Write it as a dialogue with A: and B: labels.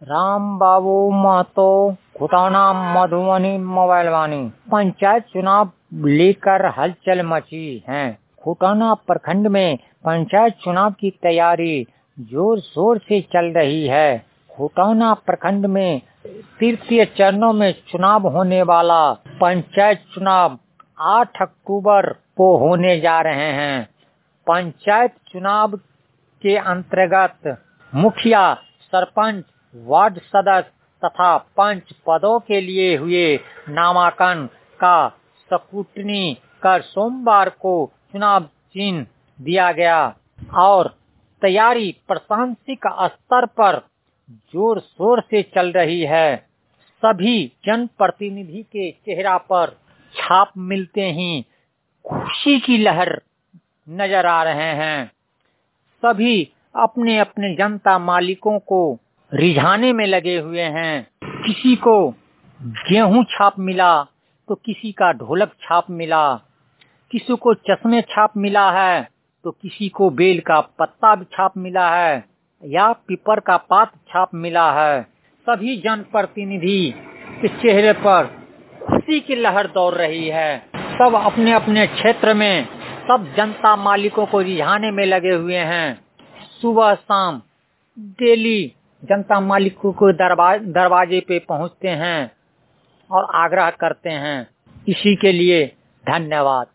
A: Ram Babu Mahto, Khutana, Madhubani, mobile Vani. Panchayat चुनाव लेकर हलचल मची है। खुटाना प्रखंड में पंचायत चुनाव की तैयारी जोर शोर से चल रही है। खुटाना प्रखंड में तृतीय चरणों में चुनाव होने वाला पंचायत चुनाव 8 अक्टूबर को होने जा रहे हैं। पंचायत चुनाव के अंतर्गत मुखिया, सरपंच, वार्ड सदस्य तथा पंच पदों के लिए हुए नामांकन का स्क्रूटनी कर सोमवार को चुनाव चिन्ह दिया गया और तैयारी प्रशासनिक स्तर पर जोर शोर से चल रही है। सभी जनप्रतिनिधि के चेहरा पर छाप मिलते ही खुशी की लहर नजर आ रहे हैं। सभी अपने अपने जनता मालिकों को रिझाने में लगे हुए हैं। किसी को गेहूं छाप मिला तो किसी का ढोलक छाप मिला, किसी को चश्मे छाप मिला है तो किसी को बेल का पत्ता भी छाप मिला है या पीपर का पात छाप मिला है। सभी जनप्रतिनिधि के चेहरे पर खुशी की लहर दौड़ रही है। सब अपने अपने क्षेत्र में सब जनता मालिकों को रिझाने में लगे हुए हैं। सुबह शाम डेली जनता मालिकों को दरवाजे पे पहुंचते हैं और आग्रह करते हैं। इसी के लिए धन्यवाद।